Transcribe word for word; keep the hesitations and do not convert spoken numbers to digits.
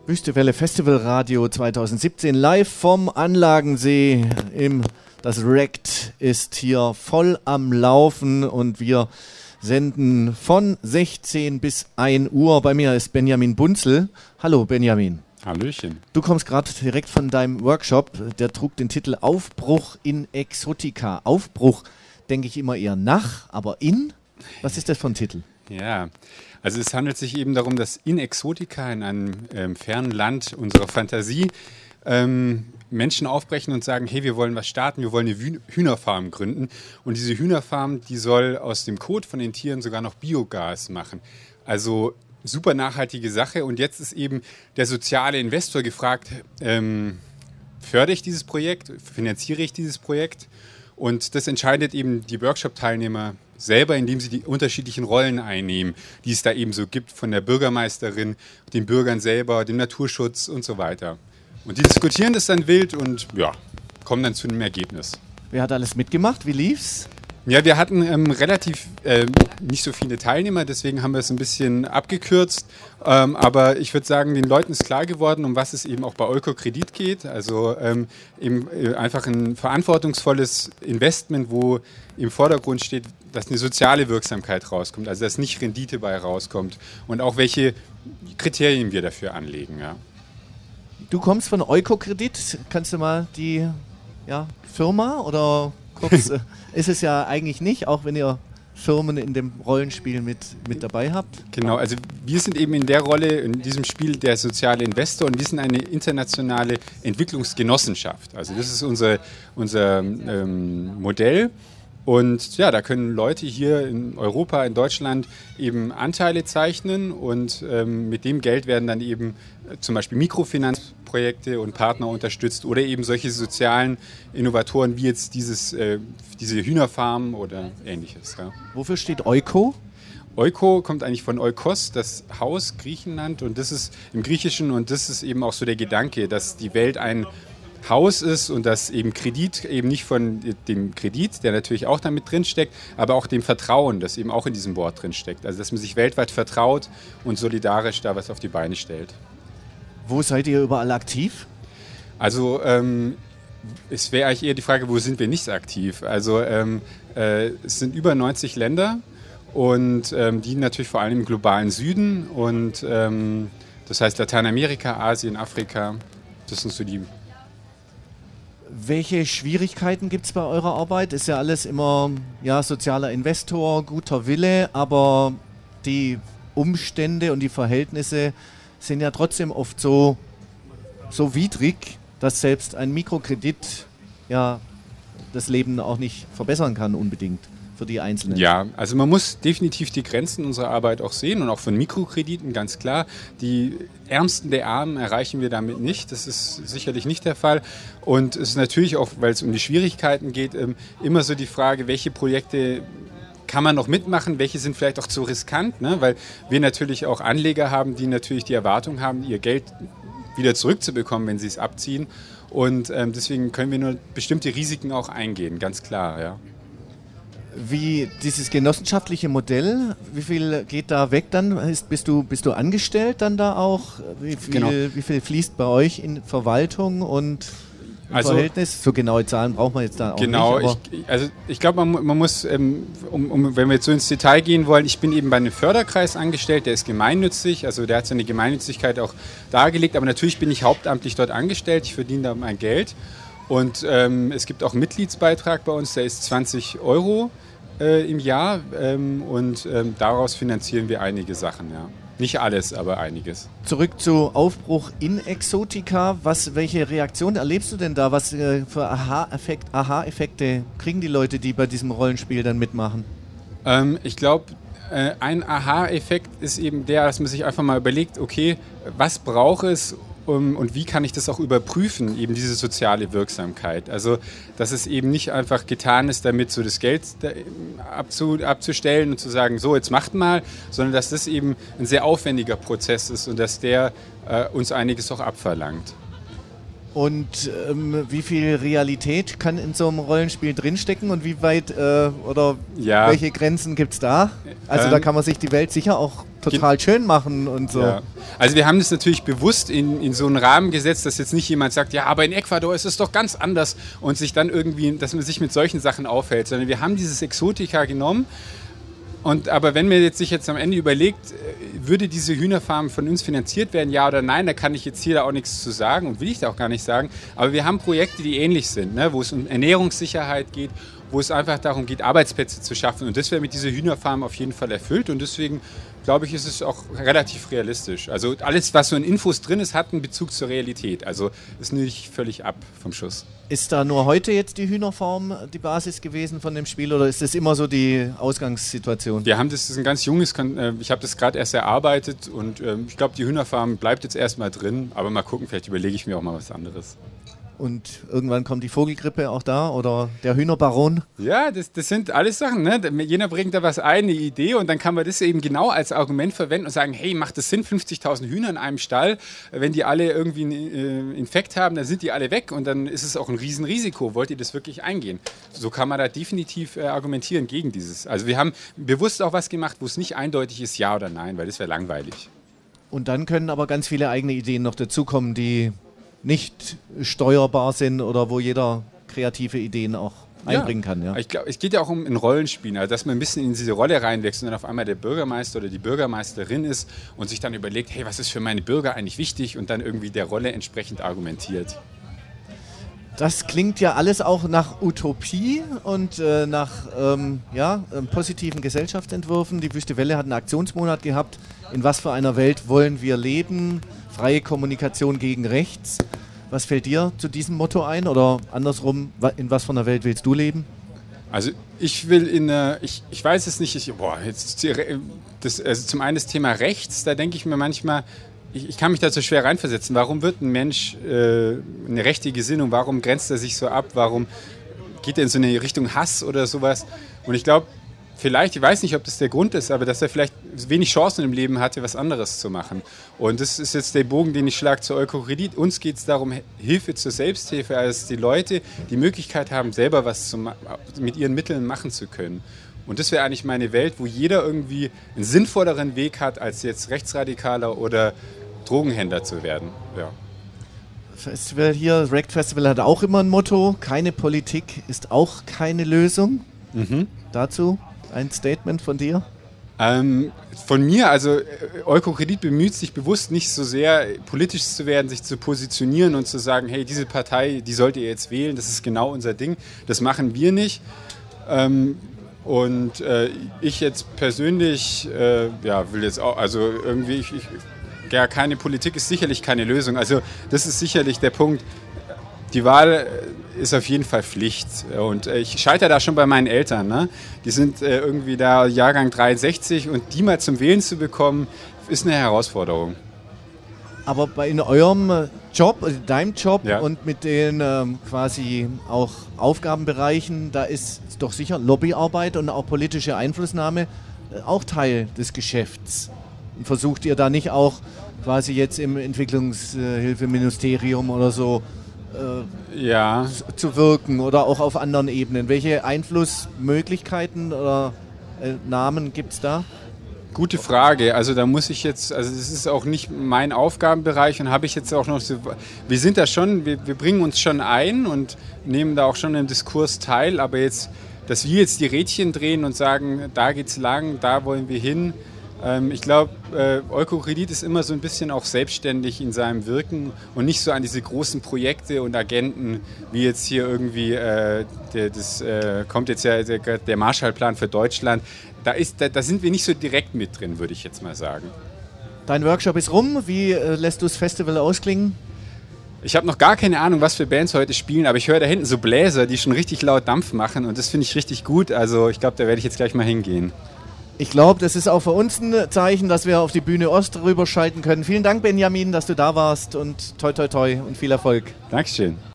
Wüstewelle Festivalradio zweitausendsiebzehn live vom Anlagensee. Im, das Rekt ist hier voll am Laufen und wir senden von sechzehn bis ein Uhr. Bei mir ist Benjamin Bunzel. Hallo Benjamin. Hallöchen. Du kommst gerade direkt von deinem Workshop. Der trug den Titel Aufbruch in Exotica. Aufbruch denke ich immer eher nach, aber in? Was ist das für ein Titel? Ja, also es handelt sich eben darum, dass in Exotica, in einem ähm, fernen Land unserer Fantasie, ähm, Menschen aufbrechen und sagen, hey, wir wollen was starten, wir wollen eine Wü- Hühnerfarm gründen. Und diese Hühnerfarm, die soll aus dem Kot von den Tieren sogar noch Biogas machen. Also super nachhaltige Sache. Und jetzt ist eben der soziale Investor gefragt, ähm, fördere ich dieses Projekt, finanziere ich dieses Projekt? Und das entscheidet eben die Workshop-Teilnehmer selber, indem sie die unterschiedlichen Rollen einnehmen, die es da eben so gibt, von der Bürgermeisterin, den Bürgern selber, dem Naturschutz und so weiter. Und die diskutieren das dann wild und ja, kommen dann zu einem Ergebnis. Wer hat alles mitgemacht? Wie lief's? Ja, wir hatten ähm, relativ ähm, nicht so viele Teilnehmer, deswegen haben wir es ein bisschen abgekürzt. Ähm, aber ich würde sagen, den Leuten ist klar geworden, um was es eben auch bei Eukokredit geht. Also ähm, eben äh, einfach ein verantwortungsvolles Investment, wo im Vordergrund steht, dass eine soziale Wirksamkeit rauskommt, also dass nicht Rendite bei rauskommt und auch welche Kriterien wir dafür anlegen. Ja. Du kommst von Eukokredit. Kannst du mal die ja, Firma oder kurz, äh, ist es ja eigentlich nicht, auch wenn ihr Firmen in dem Rollenspiel mit, mit dabei habt? Genau, also wir sind eben in der Rolle, in diesem Spiel der soziale Investor und wir sind eine internationale Entwicklungsgenossenschaft. Also das ist unser, unser ähm, Modell. Und ja, da können Leute hier in Europa, in Deutschland eben Anteile zeichnen und ähm, mit dem Geld werden dann eben äh, zum Beispiel Mikrofinanzprojekte und Partner unterstützt oder eben solche sozialen Innovatoren wie jetzt dieses, äh, diese Hühnerfarmen oder ähnliches. Ja. Wofür steht Euko? Euko kommt eigentlich von Oikos, das Haus Griechenland und das ist im Griechischen und das ist eben auch so der Gedanke, dass die Welt ein Haus ist und dass eben Kredit eben nicht von dem Kredit, der natürlich auch damit drinsteckt, aber auch dem Vertrauen, das eben auch in diesem Wort drinsteckt. Also dass man sich weltweit vertraut und solidarisch da was auf die Beine stellt. Wo seid ihr überall aktiv? Also ähm, es wäre eigentlich eher die Frage, wo sind wir nicht aktiv? Also ähm, äh, es sind über neunzig Länder und ähm, die natürlich vor allem im globalen Süden und ähm, das heißt Lateinamerika, Asien, Afrika, das sind so die. Welche Schwierigkeiten gibt es bei eurer Arbeit? Ist ja alles immer ja, sozialer Investor, guter Wille, aber die Umstände und die Verhältnisse sind ja trotzdem oft so, so widrig, dass selbst ein Mikrokredit ja das Leben auch nicht verbessern kann unbedingt für die Einzelnen. Ja, also man muss definitiv die Grenzen unserer Arbeit auch sehen und auch von Mikrokrediten, ganz klar. Die Ärmsten der Armen erreichen wir damit nicht, das ist sicherlich nicht der Fall. Und es ist natürlich auch, weil es um die Schwierigkeiten geht, immer so die Frage, welche Projekte kann man noch mitmachen, welche sind vielleicht auch zu riskant, ne? Weil wir natürlich auch Anleger haben, die natürlich die Erwartung haben, ihr Geld wieder zurückzubekommen, wenn sie es abziehen. Und ähm, deswegen können wir nur bestimmte Risiken auch eingehen, ganz klar, ja. Wie dieses genossenschaftliche Modell, wie viel geht da weg dann? Ist, bist, du, bist du angestellt dann da auch? Wie viel, genau. wie viel fließt bei euch in Verwaltung und im also, Verhältnis? So genaue Zahlen braucht man jetzt da auch genau, nicht. Genau, also ich glaube, man, man muss, ähm, um, um, wenn wir jetzt so ins Detail gehen wollen, ich bin eben bei einem Förderkreis angestellt, der ist gemeinnützig, also der hat seine Gemeinnützigkeit auch dargelegt, aber natürlich bin ich hauptamtlich dort angestellt, ich verdiene da mein Geld. Und ähm, es gibt auch einen Mitgliedsbeitrag bei uns, der ist zwanzig Euro äh, im Jahr ähm, und ähm, daraus finanzieren wir einige Sachen, ja. Nicht alles, aber einiges. Zurück zu Aufbruch in Exotica. Was, welche Reaktion erlebst du denn da? Was äh, für Aha-Effekt, Aha-Effekte kriegen die Leute, die bei diesem Rollenspiel dann mitmachen? Ähm, ich glaube, äh, ein Aha-Effekt ist eben der, dass man sich einfach mal überlegt, okay, was braucht es, Um, und wie kann ich das auch überprüfen, eben diese soziale Wirksamkeit. Also, dass es eben nicht einfach getan ist, damit so das Geld abzu, abzustellen und zu sagen, so, jetzt macht mal, sondern dass das eben ein sehr aufwendiger Prozess ist und dass der äh, uns einiges auch abverlangt. Und ähm, wie viel Realität kann in so einem Rollenspiel drinstecken und wie weit äh, oder ja. welche Grenzen gibt es da? Also ähm, da kann man sich die Welt sicher auch total schön machen und so. Ja. Also wir haben das natürlich bewusst in, in so einen Rahmen gesetzt, dass jetzt nicht jemand sagt, ja, aber in Ecuador ist es doch ganz anders und sich dann irgendwie, dass man sich mit solchen Sachen aufhält, sondern wir haben dieses Exotika genommen. Und, aber wenn man jetzt sich jetzt am Ende überlegt, würde diese Hühnerfarm von uns finanziert werden, ja oder nein, da kann ich jetzt hier da auch nichts zu sagen und will ich da auch gar nicht sagen. Aber wir haben Projekte, die ähnlich sind, ne, wo es um Ernährungssicherheit geht, wo es einfach darum geht, Arbeitsplätze zu schaffen. Und das wäre mit dieser Hühnerfarm auf jeden Fall erfüllt. Und deswegen, glaube ich, ist es auch relativ realistisch. Also alles, was so in Infos drin ist, hat einen Bezug zur Realität. Also ist nicht völlig ab vom Schuss. Ist da nur heute jetzt die Hühnerfarm die Basis gewesen von dem Spiel oder ist das immer so die Ausgangssituation? Wir haben das, das ist ein ganz junges, ich habe das gerade erst erarbeitet und ich glaube, die Hühnerfarm bleibt jetzt erstmal drin, aber mal gucken, vielleicht überlege ich mir auch mal was anderes. Und irgendwann kommt die Vogelgrippe auch da oder der Hühnerbaron? Ja, das, das sind alles Sachen. Ne? Jeder bringt da was ein, eine Idee und dann kann man das eben genau als Argument verwenden und sagen, hey, macht das Sinn, fünfzigtausend Hühner in einem Stall? Wenn die alle irgendwie einen Infekt haben, dann sind die alle weg und dann ist es auch ein Riesenrisiko. Wollt ihr das wirklich eingehen? So kann man da definitiv äh, argumentieren gegen dieses. Also wir haben bewusst auch was gemacht, wo es nicht eindeutig ist, ja oder nein, weil das wäre langweilig. Und dann können aber ganz viele eigene Ideen noch dazukommen, die nicht steuerbar sind oder wo jeder kreative Ideen auch einbringen ja. kann. Ja. Ich glaube, es geht ja auch um ein Rollenspiel, also dass man ein bisschen in diese Rolle reinwächst und dann auf einmal der Bürgermeister oder die Bürgermeisterin ist und sich dann überlegt, hey, was ist für meine Bürger eigentlich wichtig und dann irgendwie der Rolle entsprechend argumentiert. Das klingt ja alles auch nach Utopie und äh, nach ähm, ja, äh, positiven Gesellschaftsentwürfen. Die Wüste Welle hat einen Aktionsmonat gehabt. In was für einer Welt wollen wir leben? Freie Kommunikation gegen rechts. Was fällt dir zu diesem Motto ein? Oder andersrum, in was für einer Welt willst du leben? Also ich will in einer, ich, ich weiß es nicht, ich, boah, jetzt, das, also zum einen das Thema rechts, da denke ich mir manchmal, ich, ich kann mich dazu schwer reinversetzen. Warum wird ein Mensch äh, eine rechte Gesinnung, warum grenzt er sich so ab, warum geht er in so eine Richtung Hass oder sowas? Und ich glaube, vielleicht, ich weiß nicht, ob das der Grund ist, aber dass er vielleicht wenig Chancen im Leben hatte, was anderes zu machen. Und das ist jetzt der Bogen, den ich schlage zu Eukokredit. Uns geht es darum, Hilfe zur Selbsthilfe, als die Leute die Möglichkeit haben, selber was zu mit ihren Mitteln machen zu können. Und das wäre eigentlich meine Welt, wo jeder irgendwie einen sinnvolleren Weg hat, als jetzt Rechtsradikaler oder Drogenhändler zu werden. Ja. Festival hier, Rect Festival hat auch immer ein Motto, keine Politik ist auch keine Lösung. Mhm. Dazu ein Statement von dir? Ähm, von mir, also Eukokredit bemüht sich bewusst nicht so sehr politisch zu werden, sich zu positionieren und zu sagen, hey, diese Partei, die sollt ihr jetzt wählen, das ist genau unser Ding. Das machen wir nicht. Ähm, und äh, ich jetzt persönlich, äh, ja, will jetzt auch, also irgendwie, ich, ich, ja, keine Politik ist sicherlich keine Lösung. Also das ist sicherlich der Punkt. Die Wahl ist auf jeden Fall Pflicht und ich scheitere da schon bei meinen Eltern. Ne? Die sind äh, irgendwie da Jahrgang dreiundsechzig und die mal zum Wählen zu bekommen, ist eine Herausforderung. Aber bei in eurem Job, deinem Job ja. und mit den ähm, quasi auch Aufgabenbereichen, da ist doch sicher Lobbyarbeit und auch politische Einflussnahme äh, auch Teil des Geschäfts. Und versucht ihr da nicht auch quasi jetzt im Entwicklungshilfeministerium oder so ja. zu wirken oder auch auf anderen Ebenen? Welche Einflussmöglichkeiten oder äh, Namen gibt es da? Gute Frage. Also da muss ich jetzt, also das ist auch nicht mein Aufgabenbereich und habe ich jetzt auch noch so, wir sind da schon, wir, wir bringen uns schon ein und nehmen da auch schon im Diskurs teil, aber jetzt, dass wir jetzt die Rädchen drehen und sagen, da geht's lang, da wollen wir hin. Ich glaube, äh, Eukokredit ist immer so ein bisschen auch selbstständig in seinem Wirken und nicht so an diese großen Projekte und Agenten, wie jetzt hier irgendwie, äh, der, das äh, kommt jetzt ja der, der Marshallplan für Deutschland. Da, ist, da, da sind wir nicht so direkt mit drin, würde ich jetzt mal sagen. Dein Workshop ist rum. Wie äh, lässt du das Festival ausklingen? Ich habe noch gar keine Ahnung, was für Bands heute spielen, aber ich höre da hinten so Bläser, die schon richtig laut Dampf machen und das finde ich richtig gut. Also ich glaube, da werde ich jetzt gleich mal hingehen. Ich glaube, das ist auch für uns ein Zeichen, dass wir auf die Bühne Ost rüberschalten können. Vielen Dank, Benjamin, dass du da warst und toi toi toi und viel Erfolg. Dankeschön.